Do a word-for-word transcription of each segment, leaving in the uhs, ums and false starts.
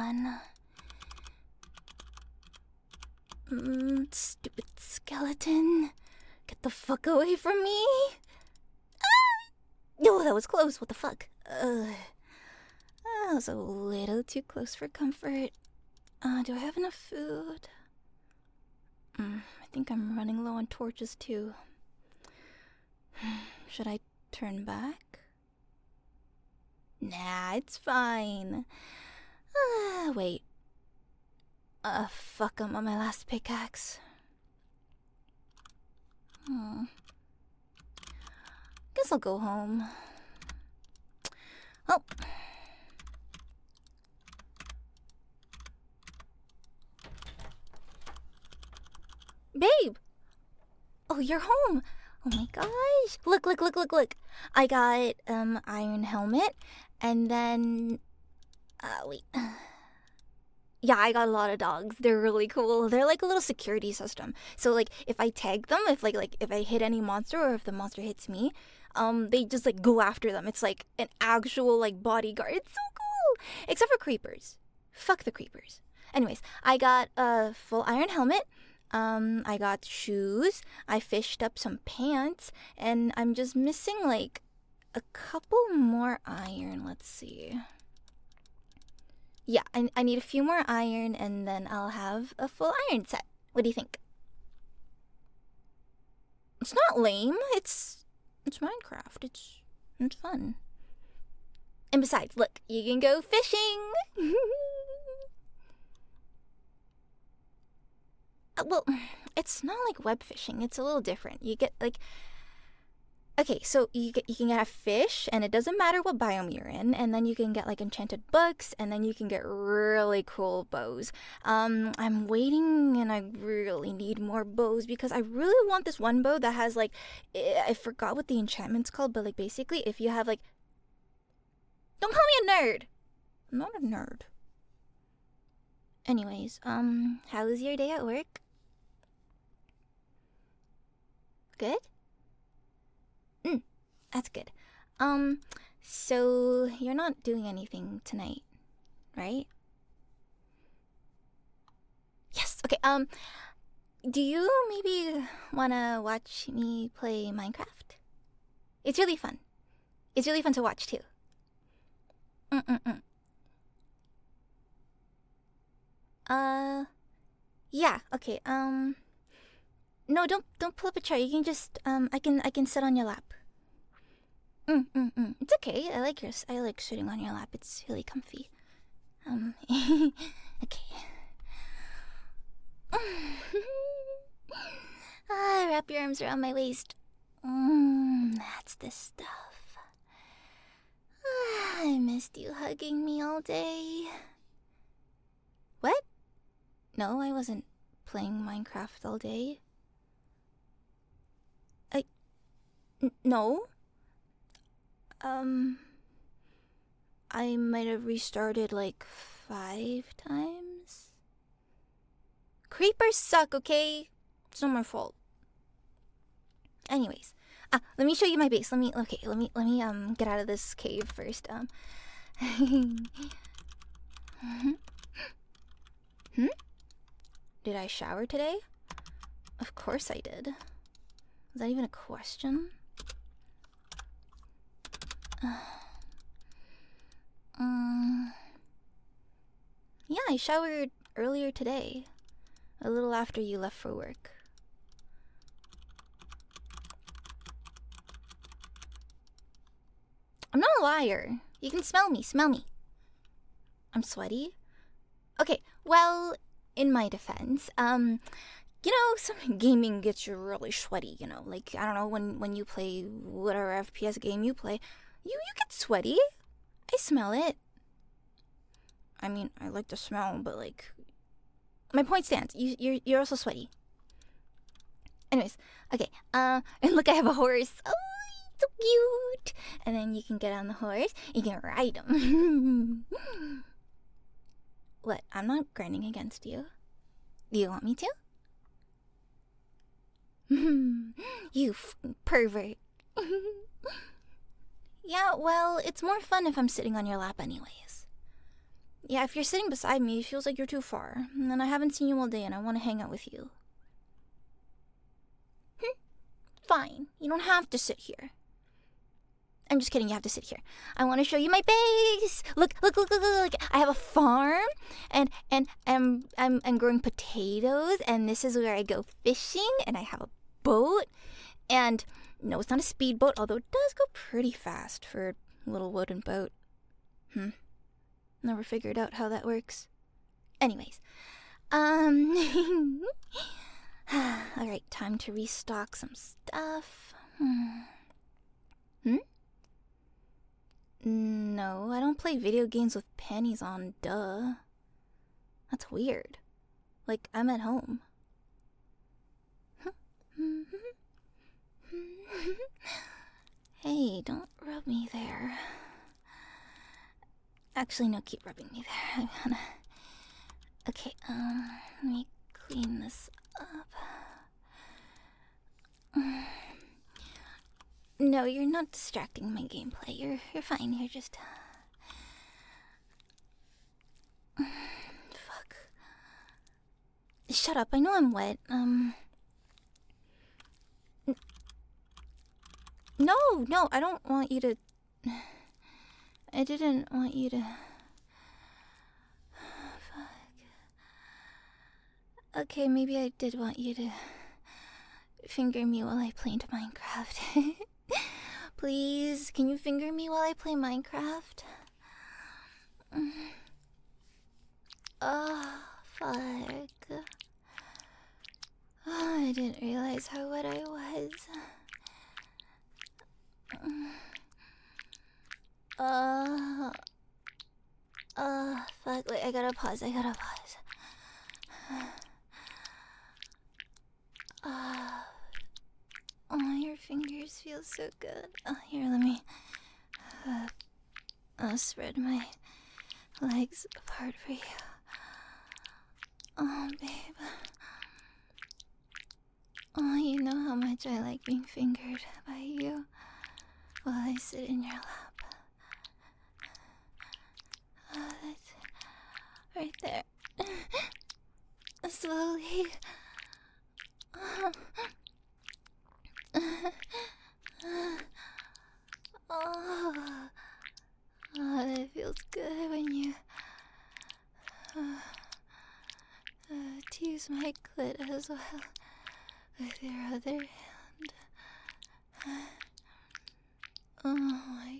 on. Mm, stupid skeleton. Get the fuck away from me. Ah! Oh, that was close. What the fuck? Uh, that was a little too close for comfort. Uh, do I have enough food? Mm, I think I'm running low on torches too. Should I turn back? Nah, it's fine. Ah, wait. Uh, fuck, I'm on my last pickaxe. Hmm. Guess I'll go home. Oh. Babe! Oh, you're home! Oh my gosh! Look, look, look, look, look! I got, um, iron helmet, and then... Uh, wait... Yeah, I got a lot of dogs. They're really cool. They're like a little security system. So like if I tag them, if like like if I hit any monster or if the monster hits me, um they just like go after them. It's like an actual like bodyguard. It's so cool. Except for creepers. Fuck the creepers. Anyways, I got a full iron helmet. Um I got shoes. I fished up some pants and I'm just missing like a couple more iron. Let's see. Yeah, I, I need a few more iron and then I'll have a full iron set. What do you think? It's not lame. It's it's Minecraft. It's it's fun. And besides, look, you can go fishing. uh, well, it's not like web fishing. It's a little different. You get like Okay, so you get you can get a fish, and it doesn't matter what biome you're in, and then you can get like enchanted books, and then you can get really cool bows. Um, I'm waiting, and I really need more bows because I really want this one bow that has like I forgot what the enchantment's called, but like basically, if you have like, don't call me a nerd. I'm not a nerd. Anyways, um, how was your day at work? Good? Mm, that's good. Um, so you're not doing anything tonight, right? Yes, okay, um, do you maybe wanna watch me play Minecraft? It's really fun. It's really fun to watch too. Mm-mm-mm. Uh, yeah, okay, um... No, don't don't pull up a chair. You can just um I can I can sit on your lap. Mm mm mm. It's okay. I like yours. I like sitting on your lap. It's really comfy. Um okay. Ah, wrap your arms around my waist. Mm, that's the stuff. Ah, I missed you hugging me all day. What? No, I wasn't playing Minecraft all day. N- no. Um, I might have restarted like five times. Creepers suck, okay? It's not my fault. Anyways, ah, let me show you my base. Let me, okay, let me, let me um get out of this cave first. Um, hmm? Did I shower today? Of course I did. Is that even a question? um, yeah, I showered earlier today. A little after you left for work. I'm not a liar. You can smell me, smell me. I'm sweaty? Okay, well, in my defense, um, you know, some gaming gets you really sweaty, you know, like, I don't know, when, when you play whatever F P S game you play, you, you get sweaty. I smell it. I mean, I like the smell, but like, my point stands. You, you're, you're also sweaty. Anyways, okay, uh, and look, I have a horse. Oh, so cute. And then you can get on the horse, you can ride him. What, I'm not grinding against you. Do you want me to? You f- pervert. Yeah, well, it's more fun if I'm sitting on your lap anyways. Yeah, if you're sitting beside me, it feels like you're too far. And I haven't seen you all day and I want to hang out with you. Hm. Fine. You don't have to sit here. I'm just kidding, you have to sit here. I want to show you my base. Look, look, look, look, look, look. I have a farm and and I'm I'm I'm growing potatoes, and this is where I go fishing, and I have a boat. And no, it's not a speedboat, although it does go pretty fast for a little wooden boat. Hmm. Never figured out how that works. Anyways, um all right, time to restock some stuff. Hmm. Hmm? No, I don't play video games with panties on, duh. That's weird. Like, I'm at home. Hey, don't rub me there. Actually, no, keep rubbing me there. I wanna... Okay, um, let me clean this up. No, you're not distracting my gameplay. You're you're fine. You're just fuck. Shut up. I know I'm wet. Um No, no, I don't want you to I didn't want you to fuck. Okay, maybe I did want you to finger me while I played Minecraft. Please, can you finger me while I play Minecraft? Oh, fuck. Oh, I didn't realize how wet I was. Uh, uh, fuck, wait, I gotta pause, I gotta pause. Uh, oh, your fingers feel so good. Oh, here, let me uh, uh, spread my legs apart for you. Oh, babe. Oh, you know how much I like being fingered by you while I sit in your lap. Oh, that's right there. Slowly. Oh. Oh, oh, that feels good when you uh, uh, tease my clit as well with your other hand. Oh my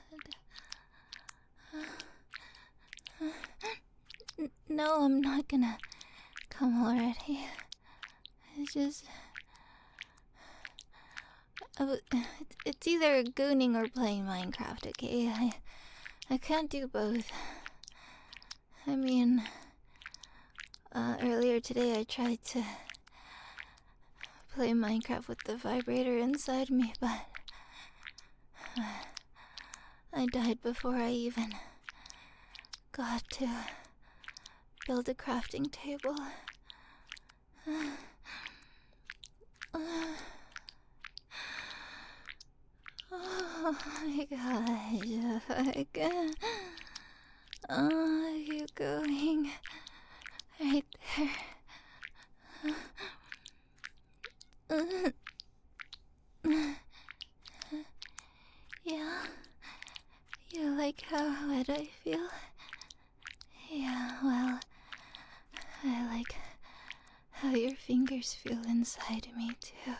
god. No, I'm not gonna come already. It's just... Uh, it's either gooning or playing Minecraft, okay? I, I can't do both. I mean, uh, earlier today I tried to play Minecraft with the vibrator inside me, but I died before I even got to build a crafting table. Oh my gosh, fuck. Oh, you're going right there. Yeah, you like how wet I feel? Yeah, well, I like how your fingers feel inside me too.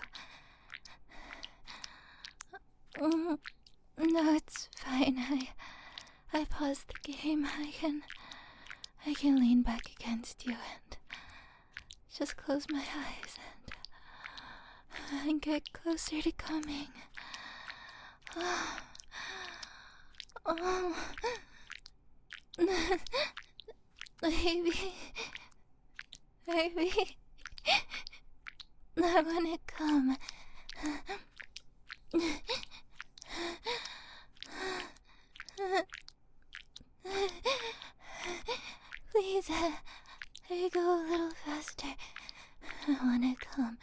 Mm, no, it's fine. I I paused the game. I can I can lean back against you and just close my eyes and, and get closer to coming. Oh, oh. Baby, baby, I wanna come. Please, uh, go a little faster. I wanna come.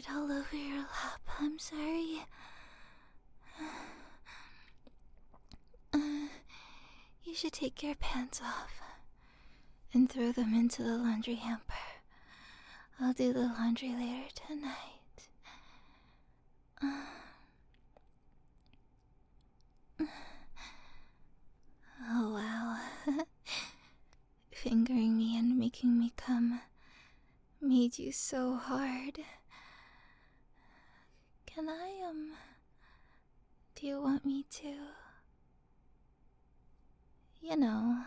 shit all over your lap. I'm sorry. Uh, you should take your pants off and throw them into the laundry hamper. I'll do the laundry later tonight. Uh, oh wow. Fingering me and making me come made you so hard. Can I, um... do you want me to... You know...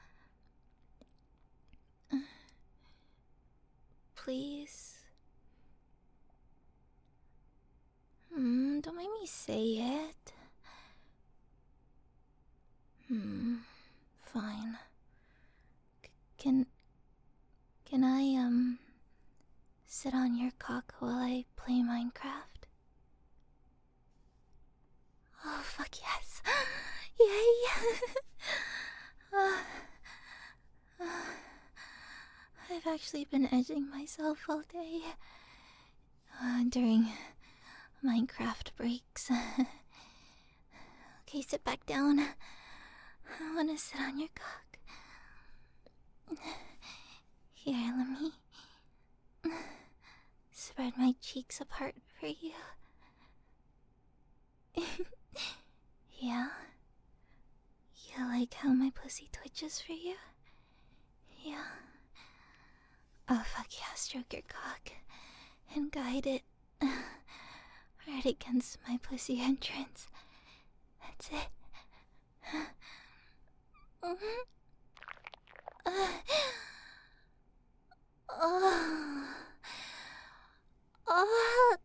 Please? Hmm, don't make me say it. Hmm, fine. C- can... Can I, um... sit on your cock while I play Minecraft? Oh, fuck yes. Yay. uh, uh, I've actually been edging myself all day. Uh, during Minecraft breaks. Okay, sit back down. I wanna sit on your cock. Here, let me spread my cheeks apart for you. Yeah? You like how my pussy twitches for you? Yeah? Oh fuck yeah, stroke your cock and guide it right against my pussy entrance. That's it. Mm-hmm. Uh, oh. Oh.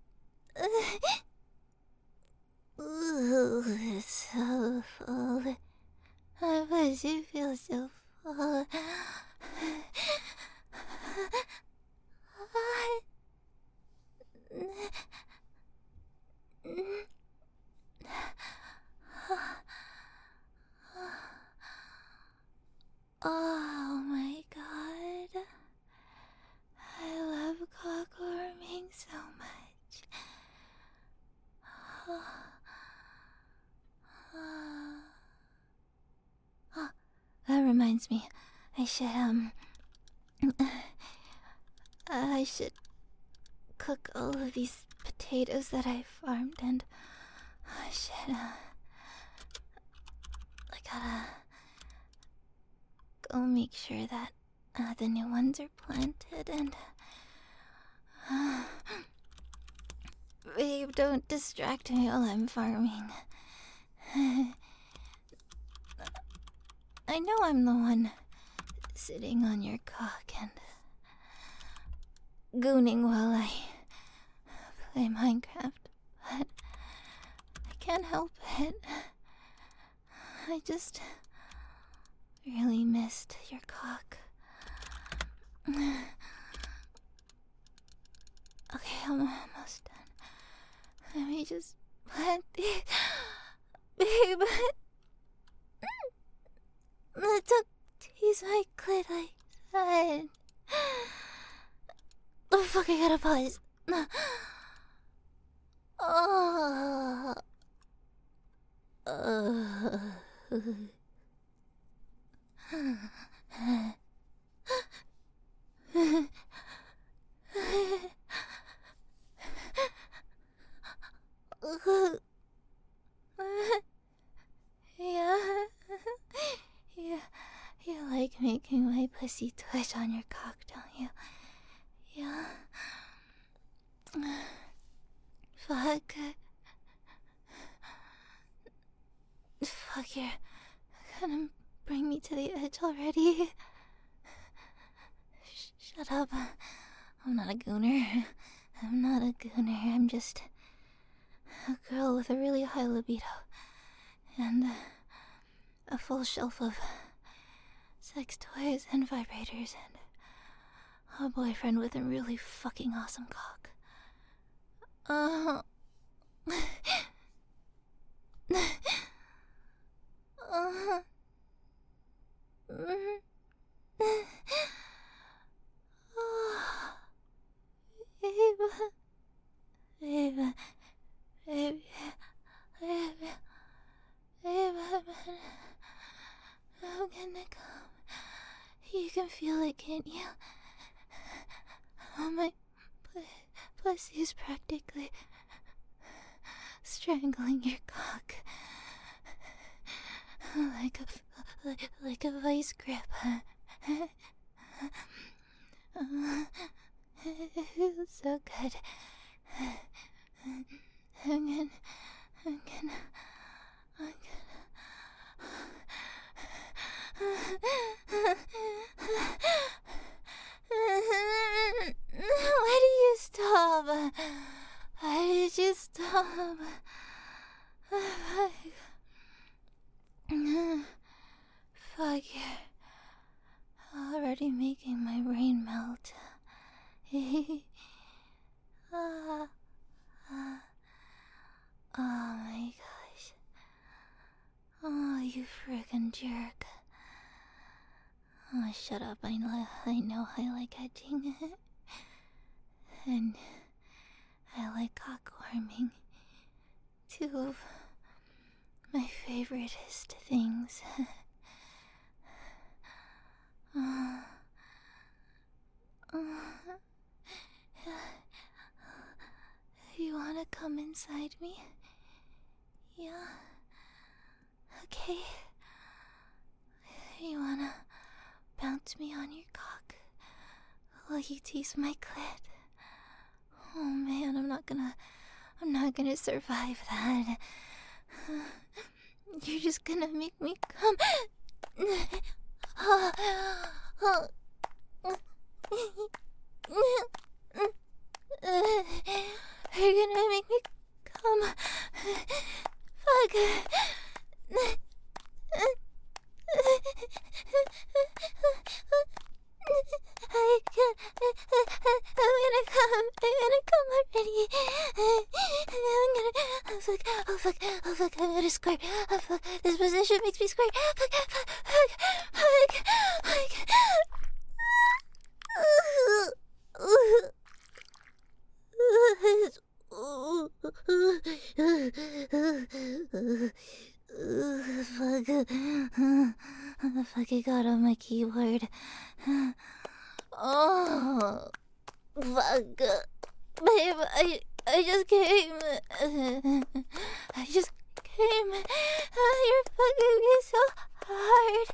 Ooh, it's so full. My pussy feels so full. Oh my god. I love cock warming so much. Oh, that reminds me. I should, um... I should cook all of these potatoes that I farmed, and I should, uh... I gotta go make sure that uh, the new ones are planted, and... Uh, babe, don't distract me while I'm farming. I know I'm the one sitting on your cock and gooning while I play Minecraft, but I can't help it. I just really missed your cock. Okay, I'm almost done. Let me just plant these. Babe! Don't tease my clit like that. Oh fuck, I gotta pause. Oh. Uh. Yeah. Yeah. You like making my pussy twitch on your cock, don't you? Yeah. Fuck. Fuck, you're gonna bring me to the edge already. Sh shut up. I'm not a gooner. I'm not a gooner. I'm just a girl with a really high libido. And a full shelf of sex toys and vibrators and a boyfriend with a really fucking awesome cock. Uh... uh... Oh, babe. can feel it, can't you? Oh, my pussy's practically strangling your cock. Like a, like, like a vice grip. Uh, it feels so good. I'm gonna, I'm gonna, I'm gonna. Why did you stop? Why did you stop? Fuck, you're already making my brain melt. uh, uh, oh my gosh. Oh, you friggin' jerk. Oh, shut up. I know, I know I like edging. And I like cock warming. Two of my favoriteest things. uh, uh, you wanna come inside me? Yeah? Okay. You wanna bounce me on your cock while you tease my clit? Oh man, I'm not gonna... I'm not gonna survive that. You're just gonna make me come... You're gonna make me come... Fuck... I can't... I'm gonna come... I'm gonna come already. I'm gonna... Oh fuck... Oh fuck... Oh fuck... I'm gonna squirt. Oh fuck... This position makes me squirt. Fuck... Fuck... Fuck... Fuck... Fuck... Fuck, I got on my keyboard. Oh... Fuck... Babe, I... I just came... I just came... You're fucking me so hard.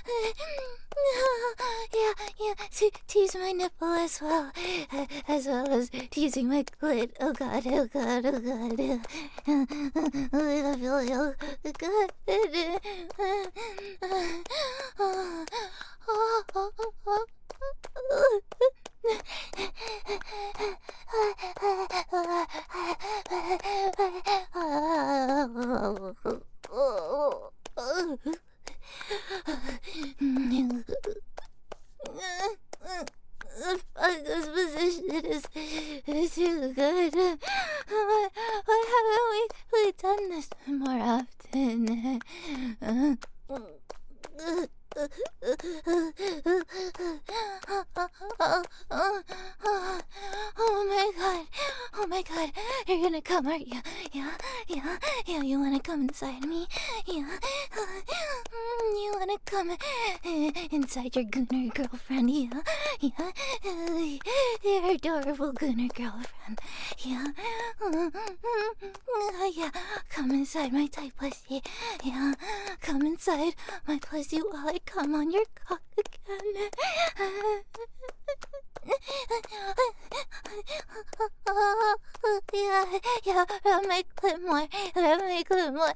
Yeah, yeah, te tease my nipple as well. As well as teasing my clit. Oh god, oh god, oh god. I feel so good. Fuck, this position is, is too good. Why, why haven't we, we done this more often? Uh, Oh my god, oh my god, you're gonna come, aren't you? Yeah, yeah, yeah, you wanna come inside me? Yeah, you wanna come inside your gooner girlfriend? Yeah, yeah, your adorable gooner girlfriend. Yeah, yeah, come inside my tight pussy. Yeah, come inside my pussy while I come on your cock again. Yeah, yeah, rub my clit more, rub my clit more.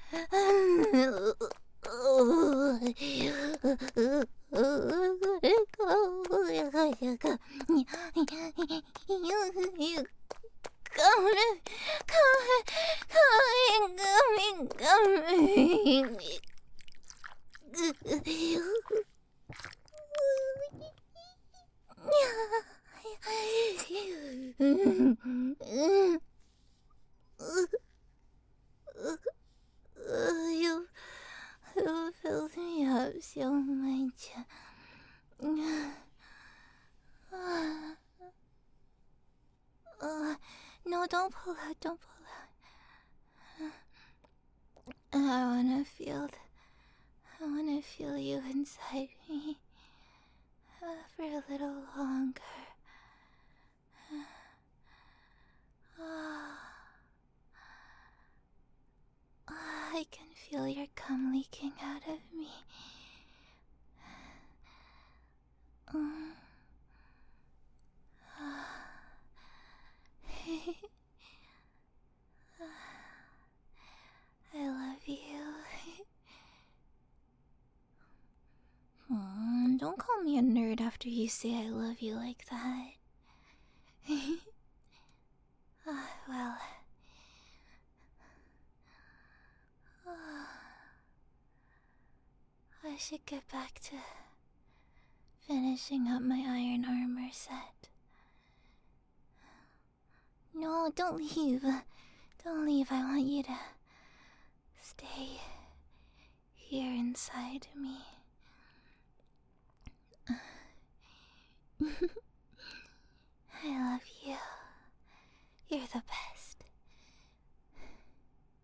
Come, come, come, come, come. You, you filled me up so much. Uh, no, don't pull out, don't pull out. I wanna feel, th I wanna feel you inside me. uh, for a little longer. Oh, I can feel your cum leaking out of me. Um. I love you. Hmm, don't call me a nerd after you say I love you like that. Ah, well. I should get back to finishing up my iron armor set. No, don't leave. Don't leave. I want you to stay here inside me. I love you. You're the best.